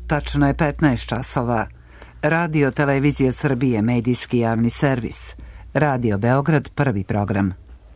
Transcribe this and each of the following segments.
Tačno je 15 časova. Radio Televizije Srbije, medijski javni servis. Radio Beograd, prvi program.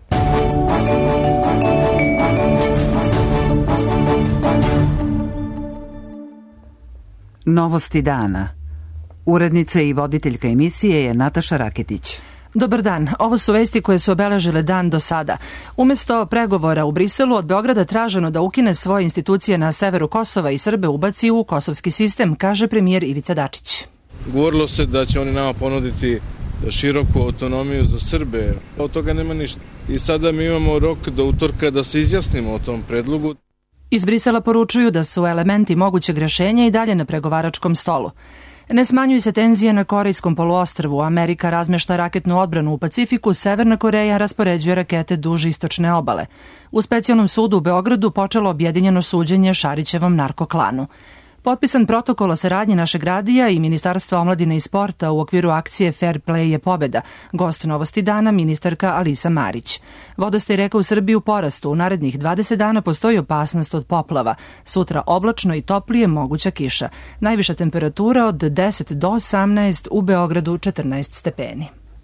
Novosti dana. Urednica i voditeljka emisije je Nataša Raketić. Dobar dan, ovo su vesti koje su obeležile dan do sada. Umesto pregovora u Briselu, od Beograda traženo da ukine svoje institucije na severu Kosova i Srbe ubaci u kosovski sistem, kaže premijer Ivica Dačić. Govorilo se da će oni nama ponuditi široku autonomiju za Srbe. Od toga nema ništa. I sada mi imamo rok do utorka da se izjasnimo o tom predlogu. Iz Brisela poručuju da su elementi mogućeg rešenja i dalje na pregovaračkom stolu. Ne smanjuju se tenzije na Korejskom poluostrvu. Amerika razmešta raketnu odbranu u Pacifiku, Severna Koreja raspoređuje rakete duž istočne obale. U specijalnom sudu u Beogradu počelo objedinjeno suđenje Šarićevom narkoklanu. Potpisan protokol o saradnji našeg radija i Ministarstva omladine i sporta u okviru akcije Fair Play je pobeda. Gost Novosti dana, ministarka Alisa Marić. Vodostaj reka u Srbiji u porastu. U narednih 20 dana postoji opasnost od poplava. Sutra oblačno i toplije, moguća kiša. Najviša temperatura od 10 do 18, u Beogradu 14 stepeni.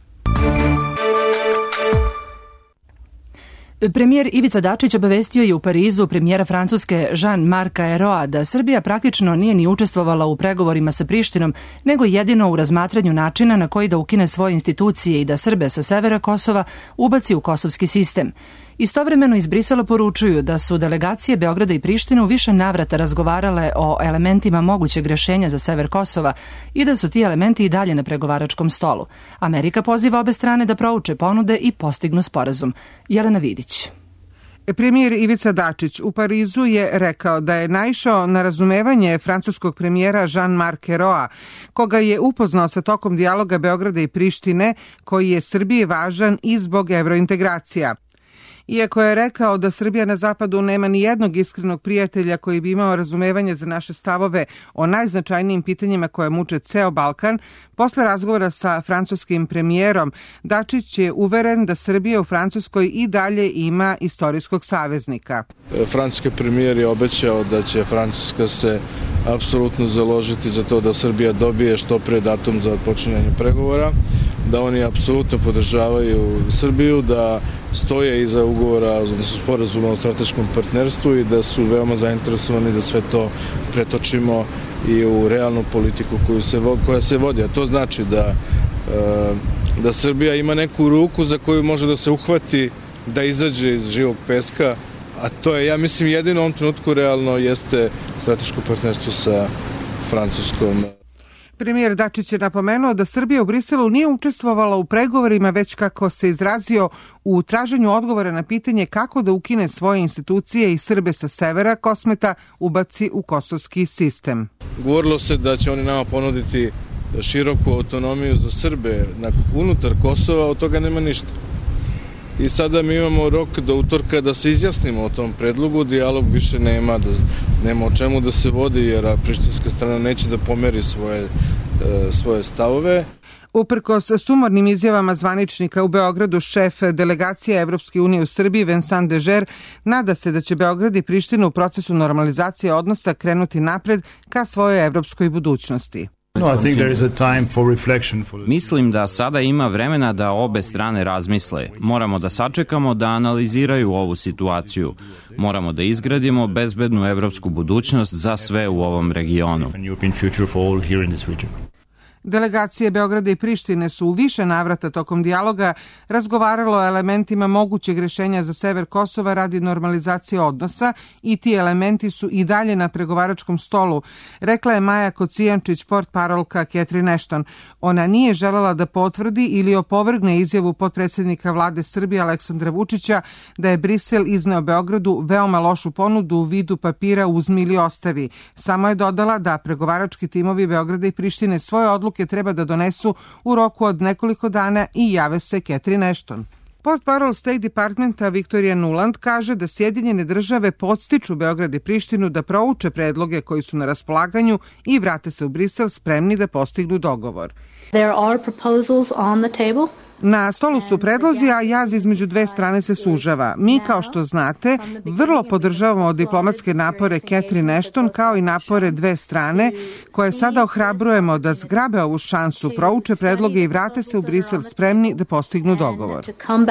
Premijer Ivica Dačić obavestio je u Parizu premijera Francuske Jean-Marca Ayraulta da Srbija praktično nije ni učestvovala u pregovorima sa Prištinom, nego jedino u razmatranju načina na koji da ukine svoje institucije i da Srbe sa severa Kosova ubaci u kosovski sistem. Istovremeno iz Brisela poručuju da su delegacije Beograda i Prištine u više navrata razgovarale o elementima mogućeg rešenja za sever Kosova i da su ti elementi i dalje na pregovaračkom stolu. Amerika poziva obe strane da prouče ponude i postignu sporazum. Jelena Vidić. Premijer Ivica Dačić u Parizu je rekao da je naišao na razumevanje francuskog premijera Jean-Marca Ayraulta, koga je upoznao sa tokom dijaloga Beograda i Prištine, koji je Srbiji važan i zbog evrointegracija. Iako je rekao da Srbija na zapadu nema ni jednog iskrenog prijatelja koji bi imao razumevanje za naše stavove o najznačajnijim pitanjima koje muče ceo Balkan, posle razgovora sa francuskim premijerom, Dačić je uveren da Srbija u Francuskoj i dalje ima istorijskog saveznika. Francuski premijer je obećao da će Francuska se apsolutno založiti za to da Srbija dobije što pre datum za počinjanje pregovora, da oni apsolutno podržavaju Srbiju, da stoje iza ugovora, odnosno sporazuma o strateškom partnerstvu i da su veoma zainteresovani da sve to pretočimo i u realnu politiku koja se vodi. A to znači da Srbija ima neku ruku za koju može da se uhvati, da izađe iz živog peska, a to je, ja mislim, jedino u ovom trenutku realno jeste strateško partnerstvo sa Francuskom. Premijer Dačić je napomenuo da Srbija u Briselu nije učestvovala u pregovorima, već, kako se izrazio, u traženju odgovora na pitanje kako da ukine svoje institucije i Srbe sa severa Kosmeta ubaci u kosovski sistem. Govorilo se da će oni nama ponuditi široku autonomiju za Srbe unutar Kosova, od toga nema ništa. I sada mi imamo rok do utorka da se izjasnimo o tom predlogu, dijalog više nema o čemu da se vodi, jer prištinska strana neće da pomeri svoje stavove. Uprkos sumornim izjavama zvaničnika u Beogradu, šef delegacije Evropske unije u Srbiji Vincent Dežer nada se da će Beograd i Priština u procesu normalizacije odnosa krenuti napred ka svojoj evropskoj budućnosti. Mislim da sada ima vremena da obe strane razmisle. Moramo da sačekamo da analiziraju ovu situaciju. Moramo da izgradimo bezbednu evropsku budućnost za sve u ovom regionu. Delegacije Beograda i Prištine su u više navrata tokom dijaloga razgovaralo o elementima mogućeg rešenja za sever Kosova radi normalizacije odnosa i ti elementi su i dalje na pregovaračkom stolu, rekla je Maja Kocijančić, portparolka Catherine Ashton. Ona nije želela da potvrdi ili opovrgne izjavu potpredsjednika vlade Srbije Aleksandra Vučića da je Brisel izneo Beogradu veoma lošu ponudu u vidu papira uzmi ili ostavi. Samo je dodala da pregovarački timovi Beograda i Prištine svoje odluke treba da donesu u roku od nekoliko dana i jave se Catherine Ashton. Portparol State Departmenta Victoria Nuland kaže da Sjedinjene države podstiču Beograd i Prištinu da prouče predloge koji su na raspolaganju i vrate se u Brisel spremni da postignu dogovor. There are proposals on the table. Na stolu su predlozi, a jaz između dve strane se sužava. Mi, kao što znate, vrlo podržavamo diplomatske napore Catherine Ashton, kao i napore dve strane, koje sada ohrabrujemo da zgrabe ovu šansu, prouče predloge i vrate se u Brisel spremni da postignu dogovor.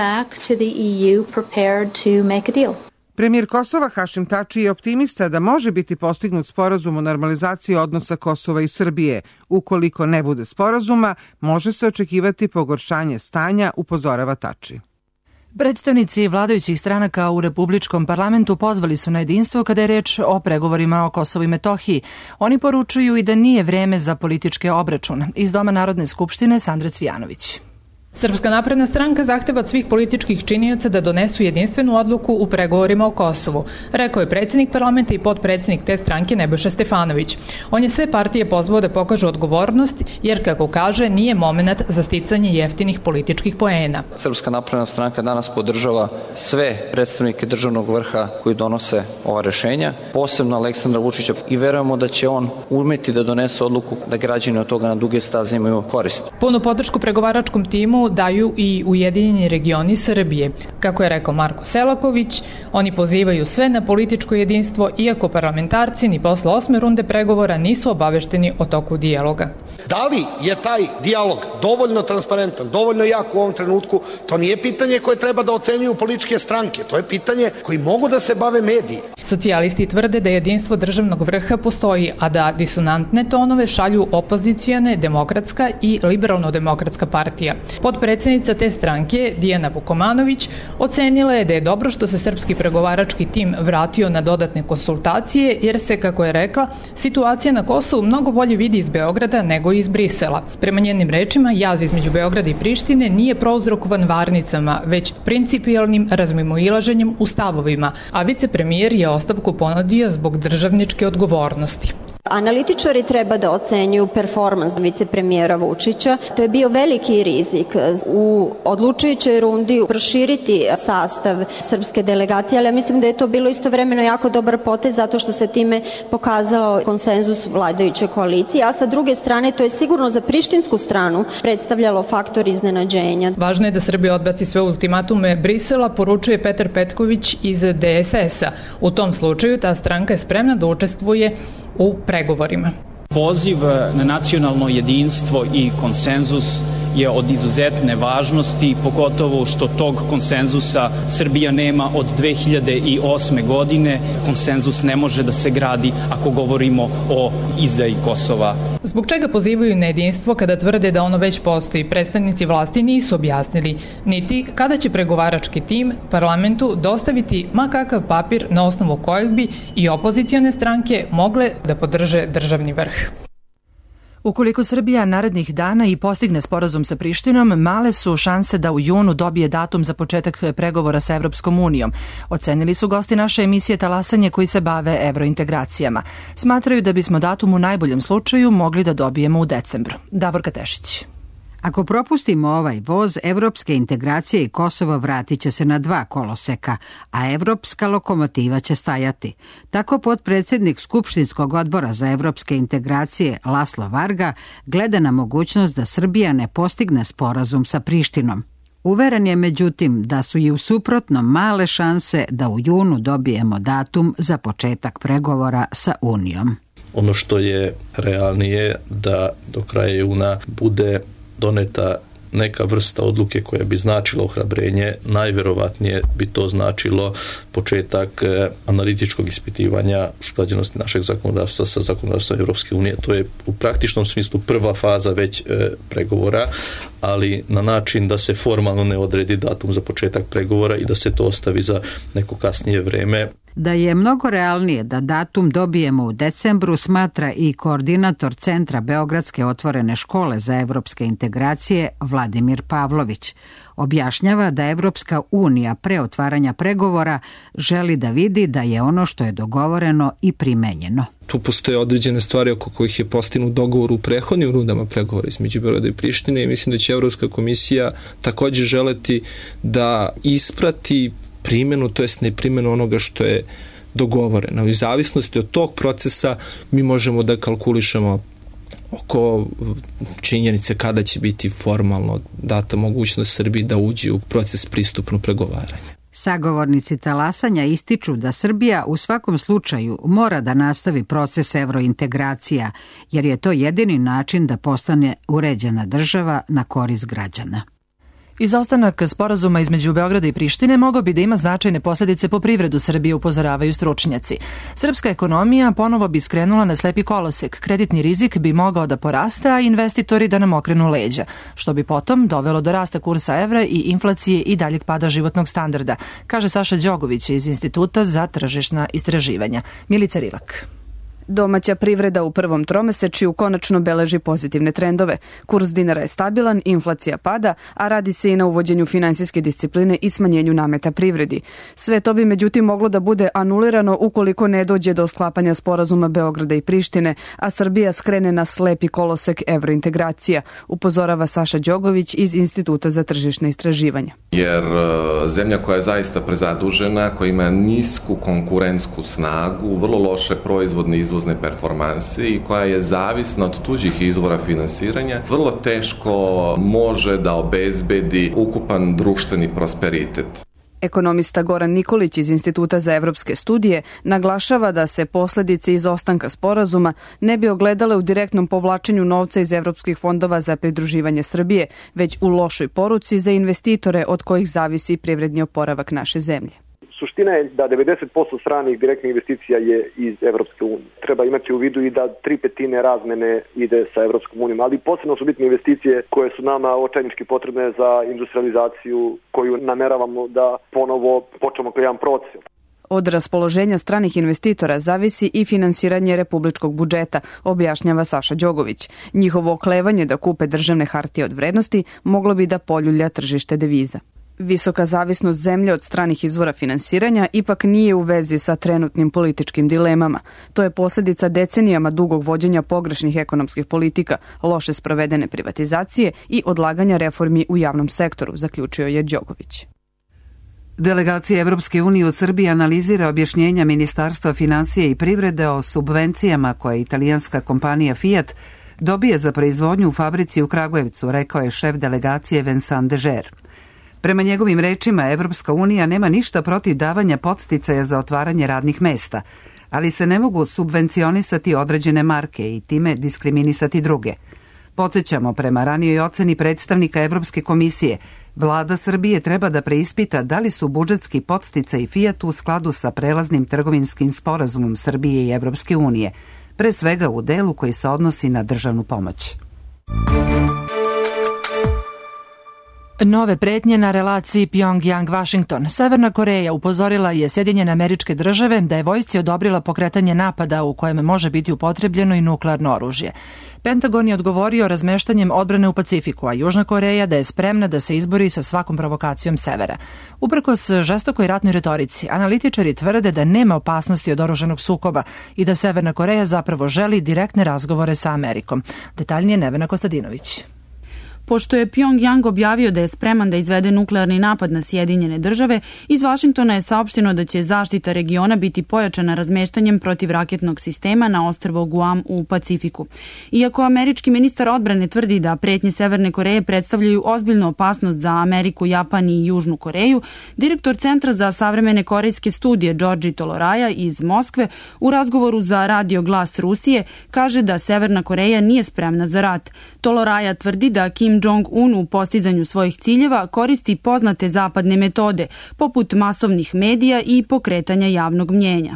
Premijer Kosova Hašim Tači je optimista da može biti postignut sporazum o normalizaciji odnosa Kosova i Srbije. Ukoliko ne bude sporazuma, može se očekivati pogoršanje stanja, upozorava Tači. Predstavnici vladajućih stranaka u Republičkom parlamentu pozvali su na jedinstvo kada je reč o pregovorima o Kosovu i Metohiji. Oni poručuju i da nije vreme za političke obračune. Iz Doma Narodne skupštine Sandra Cvijanović. Srpska napredna stranka zahteva od svih političkih činioca da donesu jedinstvenu odluku u pregovorima o Kosovu, rekao je predsjednik parlamenta i potpredsjednik te stranke Nebojša Stefanović. On je sve partije pozvao da pokažu odgovornost, jer, kako kaže, nije moment za sticanje jeftinih političkih poena. Srpska napredna stranka danas podržava sve predstavnike državnog vrha koji donose ova rešenja, posebno Aleksandra Vučića, i verujemo da će on umeti da donese odluku da građani od toga na duge staze imaju korist. Punu podršku pregovaračkom timu daju i Ujedinjeni regioni Srbije. Kako je rekao Marko Selaković, oni pozivaju sve na političko jedinstvo, iako parlamentarci ni posle 8. runde pregovora nisu obavešteni o toku dijaloga. Da li je taj dijalog dovoljno transparentan, dovoljno jak u ovom trenutku, to nije pitanje koje treba da ocenjuju političke stranke, to je pitanje koji mogu da se bave mediji. Socijalisti tvrde da jedinstvo državnog vrha postoji, a da disonantne tonove šalju opozicijane, demokratska i liberalno-demokratska partija. Potpredsjednica te stranke, Dijana Vukomanović, ocenila je da je dobro što se srpski pregovarački tim vratio na dodatne konsultacije, jer se, kako je rekla, situacija na Kosovu mnogo bolje vidi iz Beograda nego iz Brisela. Prema njenim rečima, jaz između Beograda i Prištine nije prouzrokovan varnicama, već principijelnim razmimoilaženjem u stavovima, a vicepremijer je ostavku ponudio zbog državničke odgovornosti. Analitičari treba da ocenjuju performans vicepremijera Vučića. To je bio veliki rizik u odlučujućoj rundi proširiti sastav srpske delegacije, ali ja mislim da je to bilo istovremeno jako dobar potez zato što se time pokazao konsenzus vladajuće koalicije, a sa druge strane to je sigurno za prištinsku stranu predstavljalo faktor iznenađenja. Važno je da Srbija odbaci sve ultimatume Brisela, poručuje Petar Petković iz DSS-a. U tom slučaju ta stranka je spremna da učestvuje u pregovorima. Poziv na nacionalno jedinstvo i konsenzus je od izuzetne važnosti, pogotovo što tog konsenzusa Srbija nema od 2008. godine. Konsenzus ne može da se gradi ako govorimo o izdaji Kosova. Zbog čega pozivaju na jedinstvo kada tvrde da ono već postoji? Predstavnici vlasti nisu objasnili, niti kada će pregovarački tim parlamentu dostaviti ma kakav papir na osnovu kojeg bi i opozicione stranke mogle da podrže državni vrh. Ukoliko Srbija narednih dana i postigne sporazum sa Prištinom, male su šanse da u junu dobije datum za početak pregovora sa Evropskom unijom. Ocenili su gosti naše emisije Talasanje koji se bave evrointegracijama. Smatraju da bismo datum u najboljem slučaju mogli da dobijemo u decembru. Davorka Tešić. Ako propustimo ovaj voz, evropske integracije i Kosovo vratit će se na 2 koloseka, a evropska lokomotiva će stajati. Tako potpredsjednik Skupštinskog odbora za evropske integracije Laslo Varga gleda na mogućnost da Srbija ne postigne sporazum sa Prištinom. Uveren je međutim da su i u suprotnom male šanse da u junu dobijemo datum za početak pregovora sa Unijom. Ono što je realnije da do kraja juna bude doneta neka vrsta odluke koja bi značila ohrabrenje, najverovatnije bi to značilo početak analitičkog ispitivanja usklađenosti našeg zakonodavstva sa zakonodavstvom Evropske unije. To je u praktičnom smislu prva faza već pregovora, ali na način da se formalno ne odredi datum za početak pregovora i da se to ostavi za neko kasnije vreme. Da je mnogo realnije da datum dobijemo u decembru, smatra i koordinator Centra Beogradske otvorene škole za evropske integracije Vladimir Pavlović. Objašnjava da Evropska unija pre otvaranja pregovora želi da vidi da je ono što je dogovoreno i primenjeno. Tu postoje određene stvari oko kojih je postignut dogovor u prethodnim rundama pregovora između Beograda i Prištine i mislim da će Evropska komisija također želeti da isprati primjenu, to jest ne primjenu onoga što je dogovoreno. U zavisnosti od tog procesa mi možemo da kalkulišemo oko činjenice kada će biti formalno data mogućnost Srbiji da uđe u proces pristupnog pregovaranja. Sagovornici talasanja ističu da Srbija u svakom slučaju mora da nastavi proces evrointegracija, jer je to jedini način da postane uređena država na korist građana. Izostanak sporazuma između Beograda i Prištine mogao bi da ima značajne posljedice po privredu Srbije, upozoravaju stručnjaci. Srpska ekonomija ponovo bi skrenula na slepi kolosek, kreditni rizik bi mogao da poraste, a investitori da nam okrenu leđa, što bi potom dovelo do rasta kursa evra i inflacije i daljeg pada životnog standarda, kaže Saša Đogović iz Instituta za tržišna istraživanja. Milica Rilak. Domaća privreda u prvom tromesečju konačno beleži pozitivne trendove. Kurs dinara je stabilan, inflacija pada, a radi se i na uvođenju finansijske discipline i smanjenju nameta privredi. Sve to bi međutim moglo da bude anulirano ukoliko ne dođe do sklapanja sporazuma Beograda i Prištine, a Srbija skrene na slepi kolosek evrointegracija, upozorava Saša Đogović iz Instituta za tržišne istraživanja. Jer zemlja koja je zaista prezadužena, koja ima nisku konkurentsku snagu, vrlo loše proizvodne izvozne performanse i koja je zavisna od tuđih izvora finansiranja, vrlo teško može da obezbedi ukupan društveni prosperitet. Ekonomista Goran Nikolić iz Instituta za evropske studije naglašava da se posljedice izostanka sporazuma ne bi ogledale u direktnom povlačenju novca iz evropskih fondova za pridruživanje Srbije, već u lošoj poruci za investitore od kojih zavisi privredni oporavak naše zemlje. Suština je da 90% stranih direktnih investicija je iz Evropske unije. Treba imati u vidu i da 3/5 razmene ide sa Evropskom unijom, ali posebno su bitne investicije koje su nama očajnički potrebne za industrializaciju koju nameravamo da ponovo počnemo kao jedan proces. Od raspoloženja stranih investitora zavisi i finansiranje republičkog budžeta, objašnjava Saša Đogović. Njihovo oklevanje da kupe državne hartije od vrednosti moglo bi da poljulja tržište deviza. Visoka zavisnost zemlje od stranih izvora finansiranja ipak nije u vezi sa trenutnim političkim dilemama. To je posljedica decenijama dugog vođenja pogrešnih ekonomskih politika, loše sprovedene privatizacije i odlaganja reformi u javnom sektoru, zaključio je Đogović. Delegacija Evropske unije u Srbiji analizira objašnjenja Ministarstva financije i privrede o subvencijama koje italijanska kompanija Fiat dobije za proizvodnju u fabrici u Kragujevcu, rekao je šef delegacije Vincent Deger. Prema njegovim rečima, Evropska unija nema ništa protiv davanja podsticaja za otvaranje radnih mesta, ali se ne mogu subvencionisati određene marke i time diskriminisati druge. Podsjećamo, prema ranijoj oceni predstavnika Evropske komisije, vlada Srbije treba da preispita da li su budžetski podsticaji Fiatu u skladu sa prelaznim trgovinskim sporazumom Srbije i Evropske unije, pre svega u delu koji se odnosi na državnu pomoć. Nove pretnje na relaciji Pyongyang-Washington. Severna Koreja upozorila je Sjedinjene Američke Države da je vojsci odobrila pokretanje napada u kojem može biti upotrebljeno i nuklearno oružje. Pentagon je odgovorio razmeštanjem odbrane u Pacifiku, a Južna Koreja da je spremna da se izbori sa svakom provokacijom severa. Uprkos žestokoj ratnoj retorici, analitičari tvrde da nema opasnosti od oružanog sukoba i da Severna Koreja zapravo želi direktne razgovore sa Amerikom. Detaljnije Nevena Kostadinović. Pošto je Pyongyang objavio da je spreman da izvede nuklearni napad na Sjedinjene Države, iz Vašingtona je saopšteno da će zaštita regiona biti pojačana razmeštanjem protivraketnog sistema na ostrvo Guam u Pacifiku. Iako američki ministar odbrane tvrdi da pretnje Severne Koreje predstavljaju ozbiljnu opasnost za Ameriku, Japan i Južnu Koreju, direktor Centra za savremene korejske studije Đorđe Toloraja iz Moskve u razgovoru za Radio Glas Rusije kaže da Severna Koreja nije spremna za rat. Toloraja tvrdi da Kim Jong-un u postizanju svojih ciljeva koristi poznate zapadne metode, poput masovnih medija i pokretanja javnog mnjenja.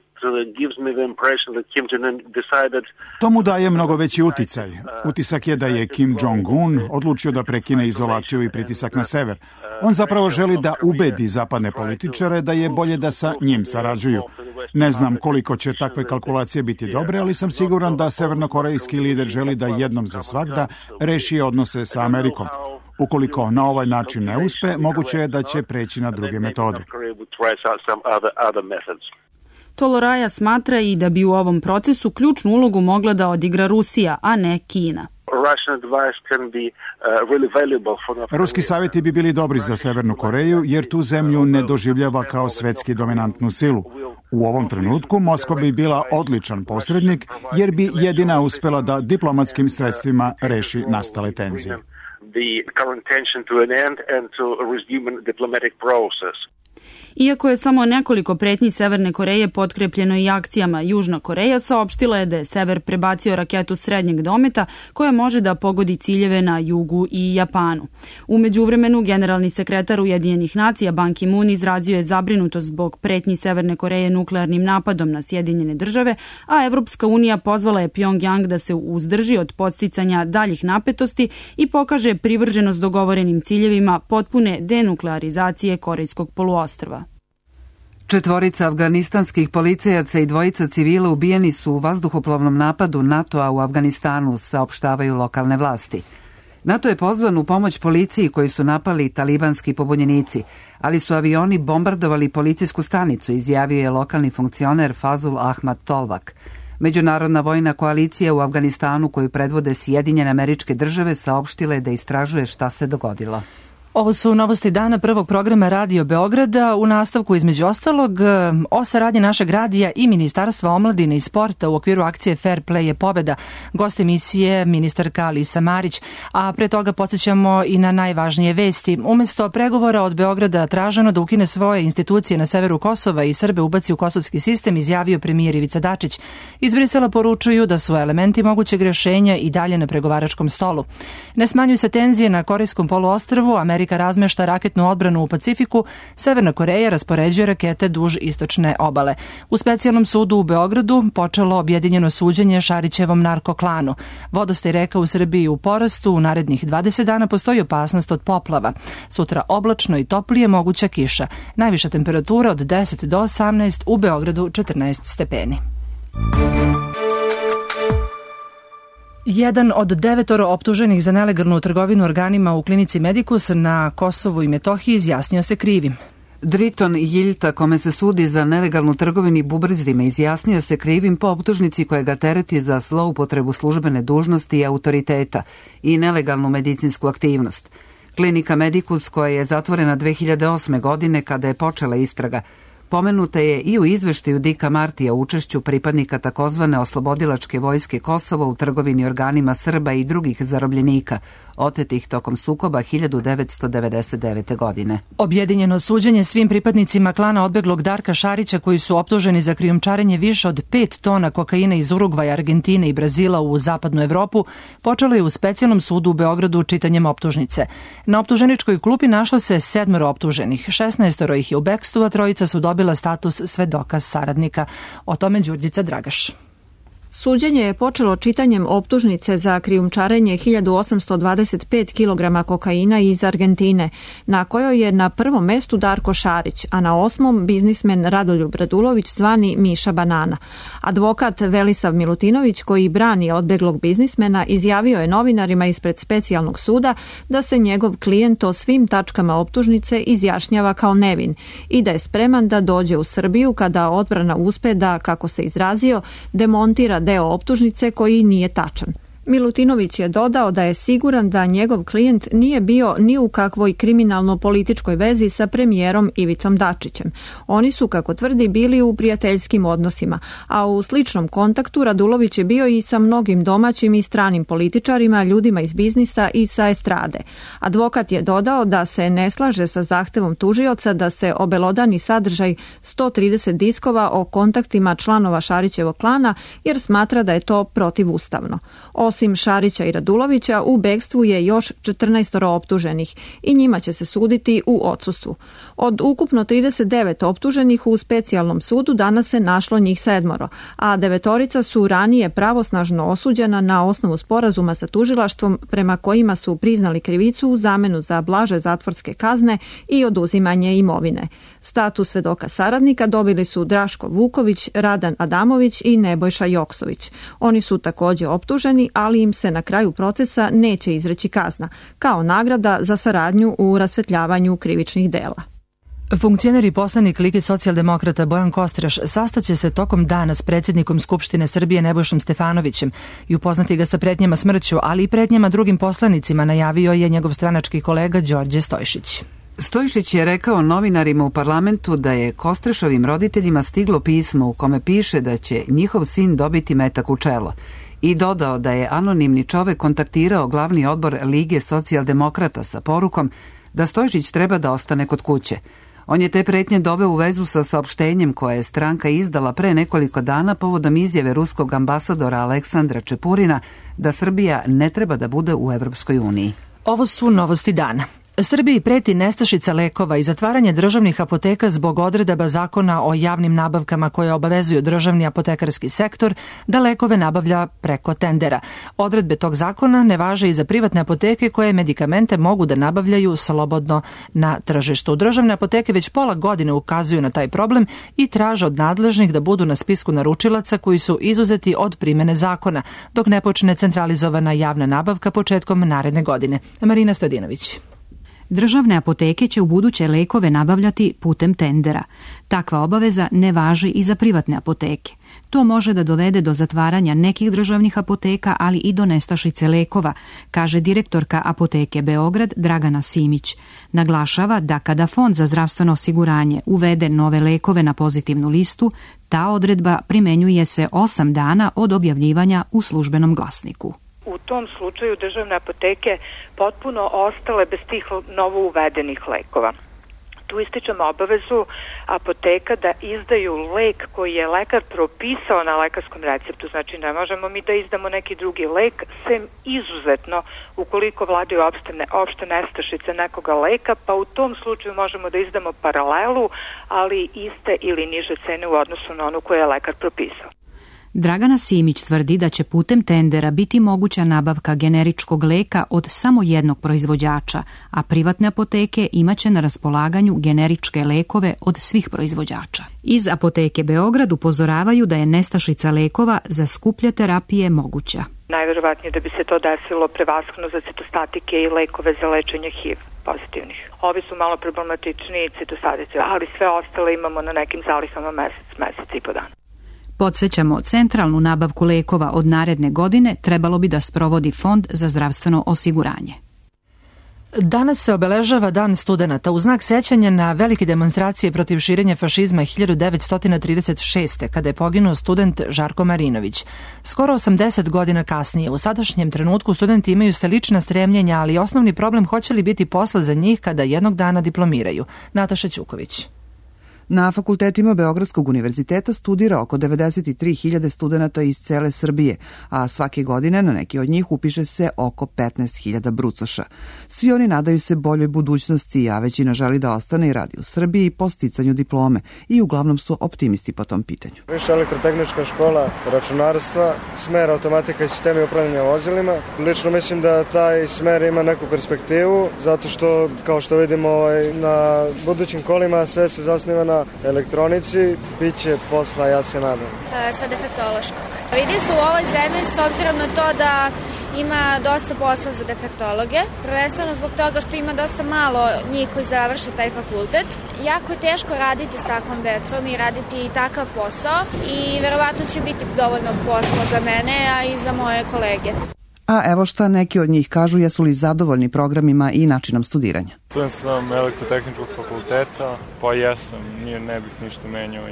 To mu daje mnogo veći uticaj. Utisak je da je Kim Jong-un odlučio da prekine izolaciju i pritisak na sever. On zapravo želi da ubedi zapadne političare da je bolje da sa njim sarađuju. Ne znam koliko će takve kalkulacije biti dobre, ali sam siguran da severnokorejski lider želi da jednom za svagda reši odnose sa Amerikom. Ukoliko na ovaj način ne uspe, moguće je da će preći na druge metode. Toloraja smatra i da bi u ovom procesu ključnu ulogu mogla da odigra Rusija, a ne Kina. Ruski savjeti bi bili dobri za Severnu Koreju jer tu zemlju ne doživljava kao svetski dominantnu silu. U ovom trenutku Moskva bi bila odličan posrednik jer bi jedina uspela da diplomatskim sredstvima reši nastale tenzije. Iako je samo nekoliko pretnji Severne Koreje potkrepljeno i akcijama, Južna Koreja saopštila je da je sever prebacio raketu srednjeg dometa koja može da pogodi ciljeve na jugu i Japanu. U međuvremenu, generalni sekretar Ujedinjenih nacija Ban Ki-moon izrazio je zabrinutost zbog pretnji Severne Koreje nuklearnim napadom na Sjedinjene države, a Evropska unija pozvala je Pjongjang da se uzdrži od podsticanja daljih napetosti i pokaže privrženost dogovorenim ciljevima potpune denuklearizacije Korejskog poluostrva. 4 afganistanskih policajaca i 2 civila ubijeni su u vazduhoplovnom napadu NATO-a u Afganistanu, saopštavaju lokalne vlasti. NATO je pozvan u pomoć policiji koji su napali talibanski pobunjenici, ali su avioni bombardovali policijsku stanicu, izjavio je lokalni funkcioner Fazul Ahmad Tolvak. Međunarodna vojna koalicija u Afganistanu koju predvode Sjedinjene Američke Države saopštila je da istražuje šta se dogodilo. Ovo su novosti dana prvog programa Radio Beograda. U nastavku između ostalog o saradnji našeg radija i Ministarstva omladine i sporta u okviru akcije Fair Play je pobeda. Gost emisije ministarka Alisa Marić, a pre toga podsjećamo i na najvažnije vesti. Umesto pregovora od Beograda traženo da ukine svoje institucije na severu Kosova i Srbe ubaci u kosovski sistem, izjavio premijer Ivica Dačić. Iz Brisela poručuju da su elementi mogućeg rješenja i dalje na pregovaračkom stolu. Ne smanjuju se tenzije na Korejskom poluostrvu, Amerika razmešta raketnu odbranu u Pacifiku, Severna Koreja raspoređuje rakete duž istočne obale. U specijalnom sudu u Beogradu počelo objedinjeno suđenje Šarićevom narkoklanu. Vodostaj reka u Srbiji u porastu, u narednih 20 dana postoji opasnost od poplava. Sutra oblačno i toplije, moguća kiša. Najviša temperatura od 10 do 18, u Beogradu 14 stepeni. Jedan od 9 optuženih za nelegalnu trgovinu organima u klinici Medicus na Kosovu i Metohiji izjasnio se krivim. Driton Jiljta, kome se sudi za nelegalnu trgovinu bubrzima, izjasnio se krivim po optužnici koja ga tereti za zloupotrebu službene dužnosti i autoriteta i nelegalnu medicinsku aktivnost. Klinika Medicus, koja je zatvorena 2008. godine kada je počela istraga, pomenuta je i u izveštaju Dika Martija o učešću pripadnika takozvane oslobodilačke vojske Kosova u trgovini organima Srba i drugih zarobljenika, otetih tokom sukoba 1999. godine. Objedinjeno suđenje svim pripadnicima klana odbeglog Darka Šarića koji su optuženi za krijumčarenje više od 5 tona kokaina iz Urugvaja, Argentine i Brazila u zapadnu Evropu počelo je u specijalnom sudu u Beogradu čitanjem optužnice. Na optuženičkoj klupi našlo se 7 optuženih, 16 ih je u bekstvu, a 3 su dobila status svedoka saradnika. O tome Đurđica Dragaš. Suđenje je počelo čitanjem optužnice za krijumčarenje 1825 kg kokaina iz Argentine, na kojoj je na prvom mestu Darko Šarić, a na 8. biznismen Radoljub Radulović zvani Miša Banana. Advokat Velisav Milutinović, koji brani odbeglog biznismena, izjavio je novinarima ispred specijalnog suda da se njegov klijent o svim tačkama optužnice izjašnjava kao nevin i da je spreman da dođe u Srbiju kada odbrana uspe da, kako se izrazio, demontira deo optužnice koji nije tačan. Milutinović je dodao da je siguran da njegov klijent nije bio ni u kakvoj kriminalno-političkoj vezi sa premijerom Ivicom Dačićem. Oni su, kako tvrdi, bili u prijateljskim odnosima, a u sličnom kontaktu Radulović je bio i sa mnogim domaćim i stranim političarima, ljudima iz biznisa i sa estrade. Advokat je dodao da se ne slaže sa zahtevom tužioca da se obelodani sadržaj 130 diskova o kontaktima članova Šarićevog klana, jer smatra da je to protivustavno. Osim Šarića i Radulovića, u bekstvu je još 14 optuženih i njima će se suditi u odsustvu. Od ukupno 39 optuženih u specijalnom sudu danas se našlo njih 7, a 9 su ranije pravosnažno osuđena na osnovu sporazuma sa tužilaštvom prema kojima su priznali krivicu u zamenu za blaže zatvorske kazne i oduzimanje imovine. Status svedoka saradnika dobili su Draško Vuković, Radan Adamović i Nebojša Joksović. Oni su također optuženi, ali im se na kraju procesa neće izreći kazna, kao nagrada za saradnju u rasvetljavanju krivičnih dela. Funkcioner i poslanik Lige socijaldemokrata Bojan Kostreš sastaće se tokom dana s predsjednikom Skupštine Srbije Nebojšom Stefanovićem i upoznati ga sa pretnjama smrću, ali i pretnjama drugim poslanicima, najavio je njegov stranački kolega Đorđe Stojšić. Stojšić je rekao novinarima u parlamentu da je Kostrešovim roditeljima stiglo pismo u kome piše da će njihov sin dobiti metak u čelo i dodao da je anonimni čovek kontaktirao glavni odbor Lige socijaldemokrata sa porukom da Stojšić treba da ostane kod kuće. On je te pretnje doveo u vezu sa saopštenjem koje je stranka izdala pre nekoliko dana povodom izjave ruskog ambasadora Aleksandra Čepurina da Srbija ne treba da bude u Evropskoj uniji. Ovo su novosti dana. Srbiji preti nestašica lekova i zatvaranje državnih apoteka zbog odredaba zakona o javnim nabavkama koje obavezuju državni apotekarski sektor da lekove nabavlja preko tendera. Odredbe tog zakona ne važe i za privatne apoteke koje medikamente mogu da nabavljaju slobodno na tržištu. Državne apoteke već pola godine ukazuju na taj problem i traže od nadležnih da budu na spisku naručilaca koji su izuzeti od primene zakona, dok ne počne centralizovana javna nabavka početkom naredne godine. Marina Stojadinović. Državne apoteke će ubuduće lekove nabavljati putem tendera. Takva obaveza ne važi i za privatne apoteke. To može da dovede do zatvaranja nekih državnih apoteka, ali i do nestašice lekova, kaže direktorka Apoteke Beograd Dragana Simić. Naglašava da kada Fond za zdravstveno osiguranje uvede nove lekove na pozitivnu listu, ta odredba primenjuje se 8 dana od objavljivanja u službenom glasniku. U tom slučaju državne apoteke potpuno ostale bez tih novo uvedenih lekova. Tu ističemo obavezu apoteka da izdaju lek koji je lekar propisao na lekarskom receptu. Znači ne možemo mi da izdamo neki drugi lek, sem izuzetno ukoliko vladaju opšte nestašice nekoga leka, pa u tom slučaju možemo da izdamo paralelu, ali iste ili niže cene u odnosu na onu koju je lekar propisao. Dragana Simić tvrdi da će putem tendera biti moguća nabavka generičkog leka od samo jednog proizvođača, a privatne apoteke imaće na raspolaganju generičke lekove od svih proizvođača. Iz Apoteke Beograd upozoravaju da je nestašica lekova za skuplje terapije moguća. Najverovatnije da bi se to desilo prevashodno za citostatike i lekove za lečenje HIV pozitivnih. Ovi su malo problematičniji citostatici, ali sve ostale imamo na nekim zalihama mesec i po dana. Podsjećamo, centralnu nabavku lekova od naredne godine trebalo bi da sprovodi Fond za zdravstveno osiguranje. Danas se obeležava Dan studenata u znak sećanja na velike demonstracije protiv širenja fašizma 1936. kada je poginuo student Žarko Marinović. Skoro 80 godina kasnije, u sadašnjem trenutku studenti imaju slična stremljenja, ali osnovni problem hoće li biti posla za njih kada jednog dana diplomiraju. Nataša Ćuković. Na fakultetima Beogradskog univerziteta studira oko 93.000 studenata iz cele Srbije, a svake godine na neki od njih upiše se oko 15.000 brucoša. Svi oni nadaju se boljoj budućnosti, a većina želi da ostane i radi u Srbiji po sticanju diplome i uglavnom su optimisti po tom pitanju. Viša elektrotehnička škola računarstva, smer automatika i sistemi upravljanja vozilima. Lično mislim da taj smer ima neku perspektivu, zato što, kao što vidimo na budućim kolima, sve se zasniva na elektronici, bit će posla, ja se nadam. Sa defektološkog. Vidi se u ovoj zemlji s obzirom na to da ima dosta posla za defektologe, prvenstveno zbog toga što ima dosta malo njih koji završe taj fakultet. Jako je teško raditi s takvom decom i raditi takav posao i verovatno će biti dovoljno posla za mene, a i za moje kolege. A evo šta neki od njih kažu, jesu li zadovoljni programima i načinom studiranja. Student sam elektrotehničkog fakulteta, pa jesam, ne bih ništa menjao.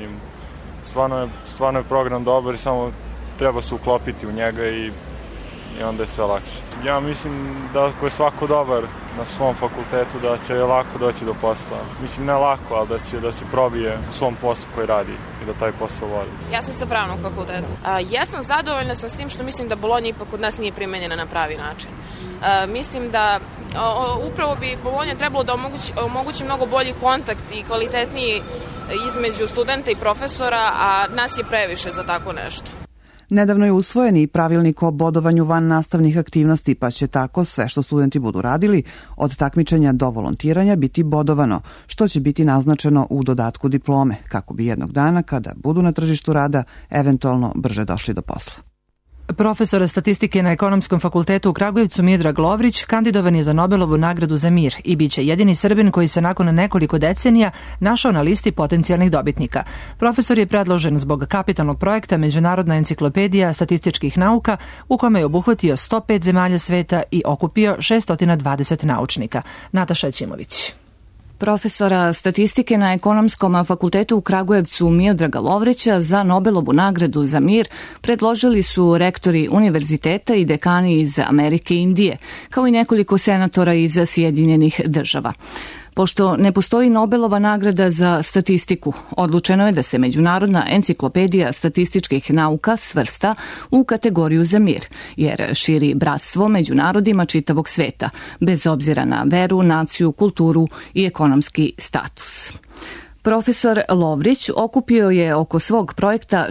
Stvarno je program dobar i samo treba se uklopiti u njega i onda je sve lakše. Ja mislim da ako je svako dobar na svom fakultetu da će lako doći do posla. Mislim ne lako, ali da će da se probije u svom poslu koji radi i da taj posao voli. Ja sam sa pravnog fakulteta. Ja sam zadovoljna s tim što mislim da Bolonja ipak kod nas nije primenjena na pravi način. Mislim da upravo bi Bolonja trebalo da omogući mnogo bolji kontakt i kvalitetniji između studenta i profesora, a nas je previše za tako nešto. Nedavno je usvojen i pravilnik o bodovanju van nastavnih aktivnosti, pa će tako sve što studenti budu radili, od takmičenja do volontiranja, biti bodovano, što će biti naznačeno u dodatku diplome, kako bi jednog dana, kada budu na tržištu rada, eventualno brže došli do posla. Profesor statistike na Ekonomskom fakultetu u Kragujevcu Miodrag Lovrić kandidovan je za Nobelovu nagradu za mir i bit će jedini Srbin koji se nakon nekoliko decenija našao na listi potencijalnih dobitnika. Profesor je predložen zbog kapitalnog projekta Međunarodna enciklopedija statističkih nauka u kome je obuhvatio 105 zemalja sveta i okupio 620 naučnika. Nataša Ćimović. Profesora statistike na Ekonomskom fakultetu u Kragujevcu Miodraga Lovrića za Nobelovu nagradu za mir predložili su rektori univerziteta i dekani iz Amerike i Indije, kao i nekoliko senatora iz Sjedinjenih država. Pošto ne postoji Nobelova nagrada za statistiku, odlučeno je da se Međunarodna enciklopedija statističkih nauka svrsta u kategoriju za mir, jer širi bratstvo među narodima čitavog sveta, bez obzira na veru, naciju, kulturu i ekonomski status. Profesor Lovrić okupio je oko svog projekta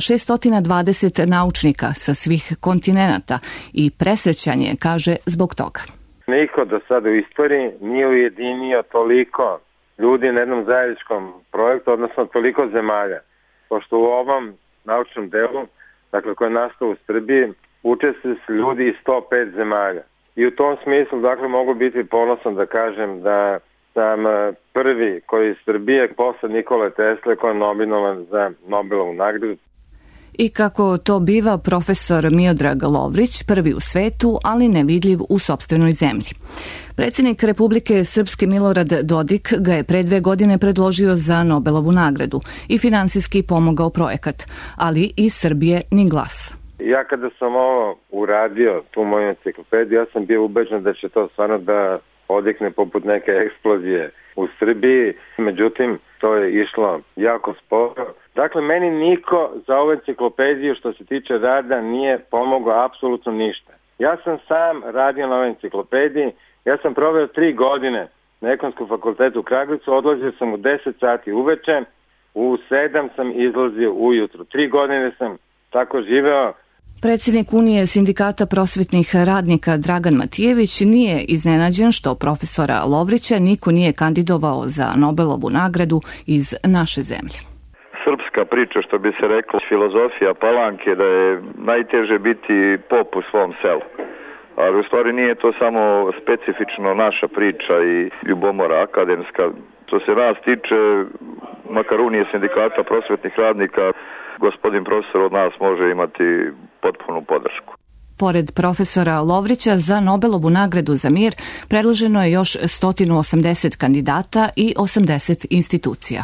620 naučnika sa svih kontinenata i presrećan je, kaže, zbog toga. Niko do sada u istoriji nije ujedinio toliko ljudi na jednom zajedničkom projektu, odnosno toliko zemalja. Pošto u ovom naučnom delu, dakle koji je nastao u Srbiji, učestvuju su ljudi iz 105 zemalja. I u tom smislu, dakle, mogu biti ponosan da kažem da sam prvi koji iz Srbije posle Nikole Tesle koji je nominovan za Nobelovu nagradu. I kako to biva, profesor Miodrag Lovrić prvi u svetu, ali nevidljiv u sopstvenoj zemlji. Predsjednik Republike Srpske Milorad Dodik ga je pre 2 godine predložio za Nobelovu nagradu i finansijski pomogao projekat, ali iz Srbije ni glas. Ja kada sam ovo uradio, tu moju enciklopediju, ja sam bio ubeđen da će to stvarno da odikne poput neke eksplozije u Srbiji, međutim to je išlo jako sporo. Dakle, meni niko za ovu enciklopediju što se tiče rada nije pomogao apsolutno ništa. Ja sam sam radio na ovoj enciklopediji, ja sam proveo 3 godine na Ekonomskom fakultetu u Kragujevcu, odlazio sam u 10 sati uveče, u 7 sam izlazio ujutru. 3 godine sam tako živeo. Predsjednik Unije sindikata prosvetnih radnika Dragan Matijević nije iznenađen što profesora Lovrića niko nije kandidovao za Nobelovu nagradu iz naše zemlje. Srpska priča, što bi se reklo, filozofija Palanke, da je najteže biti pop u svom selu. Ali u stvari nije to samo specifično naša priča i ljubomora akademska. Što se nas tiče, makar Unije sindikata prosvetnih radnika, gospodin profesor od nas može imati potpunu podršku. Pored profesora Lovrića za Nobelovu nagradu za mir predloženo je još 180 kandidata i 80 institucija.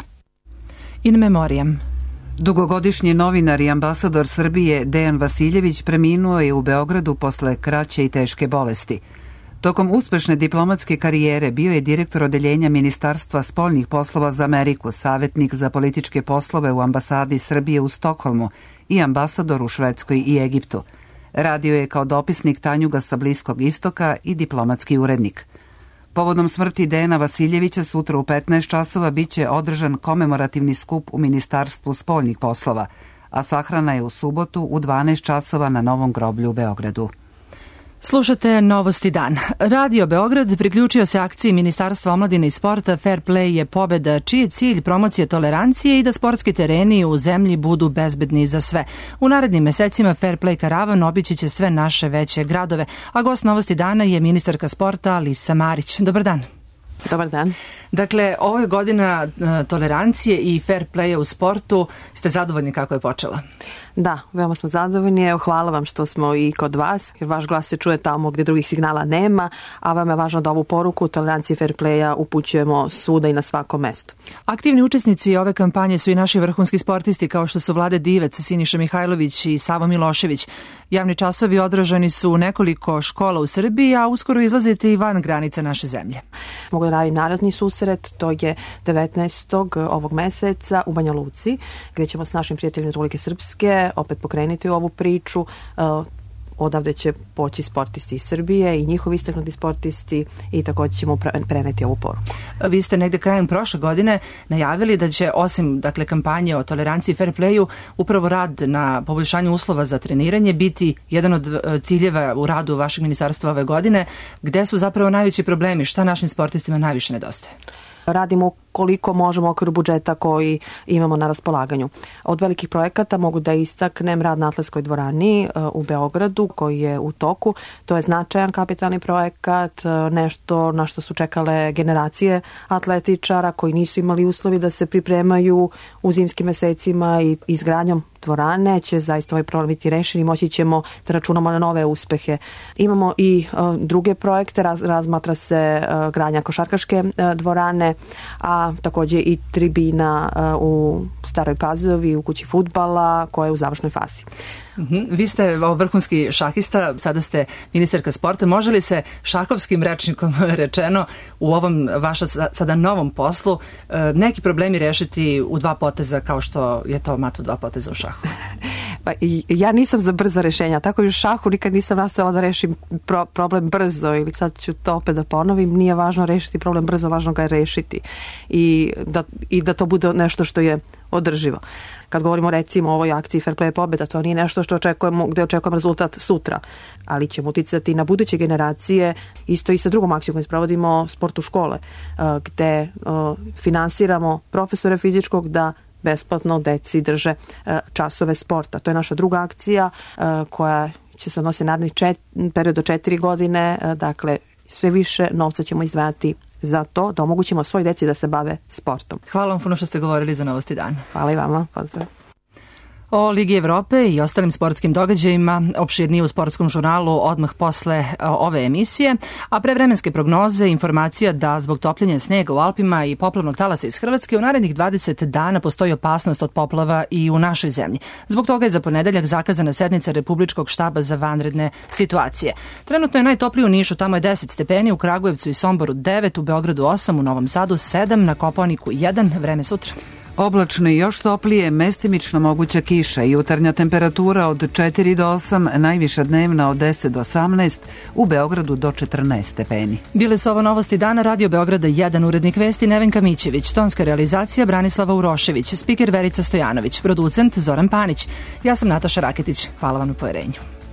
In memoriam. Dugogodišnji novinar i ambasador Srbije Dejan Vasiljević preminuo je u Beogradu posle kraće i teške bolesti. Tokom uspešne diplomatske karijere bio je direktor odeljenja Ministarstva spoljnih poslova za Ameriku, savjetnik za političke poslove u ambasadi Srbije u Stokholmu i ambasador u Švedskoj i Egiptu. Radio je kao dopisnik Tanjuga sa Bliskog istoka i diplomatski urednik. Povodom smrti Dejana Vasiljevića sutra u 15 časova biće održan komemorativni skup u Ministarstvu spoljnih poslova, a sahrana je u subotu u 12 časova na Novom groblju u Beogradu. Slušate Novosti dan. Radio Beograd priključio se akciji Ministarstva omladine i sporta Fair Play je pobeda, čiji je cilj promocije tolerancije i da sportski tereni u zemlji budu bezbedni za sve. U narednim mesecima Fair Play karavan obići će sve naše veće gradove, a gost Novosti dana je ministarka sporta Lisa Marić. Dobar dan. Dobar dan. Dakle, ovo je godina tolerancije i fair playa u sportu. Ste zadovoljni kako je počela? Da, veoma smo zadovoljni. Evo, hvala vam što smo i kod vas, jer vaš glas se čuje tamo gdje drugih signala nema, a vam je važno da ovu poruku tolerancije fair playa upućujemo svuda i na svakom mestu. Aktivni učesnici ove kampanje su i naši vrhunski sportisti kao što su Vlade Divec, Siniša Mihajlović i Savo Milošević. Javni časovi održani su u nekoliko škola u Srbiji, a uskoro izlazite i van granica naše zemlje. Mogu da najavim naredni susret, to je 19. ovog meseca u Banja Luci, gdje ćemo s našim prijateljima iz Republike Srpske opet pokrenuti ovu priču. Odavde će poći sportisti iz Srbije i njihovi istaknuti sportisti i također ćemo preneti ovu poruku. Vi ste negde krajem prošle godine najavili da će osim kampanje o toleranciji i fair playu upravo rad na poboljšanju uslova za treniranje biti jedan od ciljeva u radu vašeg ministarstva ove godine. Gde su zapravo najveći problemi? Šta našim sportistima najviše nedostaje? Radimo koliko možemo u okviru budžeta koji imamo na raspolaganju. Od velikih projekata mogu da istaknem rad na Atletskoj dvorani u Beogradu koji je u toku. To je značajan kapitalni projekat, nešto na što su čekale generacije atletičara koji nisu imali uslovi da se pripremaju u zimskim mesecima i izgradnjom dvorane će zaista ovaj problem biti rešen i moći ćemo da računamo na nove uspehe. Imamo i druge projekte, razmatra se gradnja košarkaške dvorane, a takođe i tribina u Staroj Pazovi, u kući fudbala koja je u završnoj fazi. Vi ste vrhunski šahista, sada ste ministarka sporta. Može li se šahovskim rečnikom rečeno u ovom vašem sada novom poslu neki problemi rešiti u dva poteza kao što je to mat u dva poteza u šahu? Pa, ja nisam za brza rešenja, tako i u šahu nikad nisam nastojala da rešim problem brzo, ili sad ću to opet da ponovim, nije važno rešiti problem brzo, važno ga je rešiti i da to bude nešto što je održivo. Kad govorimo recimo o ovoj akciji Fair Play pobeda, to nije nešto što očekujemo, gde očekujemo rezultat sutra, ali ćemo uticati na buduće generacije, isto i sa drugom akcijom koju sprovodimo, Sport u škole, gde finansiramo profesore fizičkog da besplatno deci drže časove sporta. To je naša druga akcija koja će se odnositi narednih period do 4 godine, dakle sve više novca ćemo izdvajati za to da omogućimo svoj deci da se bave sportom. Hvala vam puno što ste govorili za Novosti dana. Hvala i vama, pozdrav. O Ligi Evrope i ostalim sportskim događajima opširnije u sportskom žurnalu odmah posle ove emisije, a pre vremenske prognoze informacija da zbog topljenja snega u Alpima i poplavnog talasa iz Hrvatske u narednih 20 dana postoji opasnost od poplava i u našoj zemlji. Zbog toga je za ponedeljak zakazana sednica Republičkog štaba za vanredne situacije. Trenutno je najtoplije u Nišu, tamo je 10 stepeni, u Kragujevcu i Somboru 9, u Beogradu 8, u Novom Sadu 7, na Kopaoniku 1, vreme sutra. Oblačno i još toplije, mestimično moguća kiša i jutarnja temperatura od 4 do 8, najviša dnevna od 10 do 18, u Beogradu do 14 stepeni. Bile su ovo Novosti dana, Radio Beograda 1, urednik vesti Nevenka Mićević, tonska realizacija Branislava Urošević, spiker Verica Stojanović, producent Zoran Panić. Ja sam Nataša Raketić. Hvala vam na poverenju.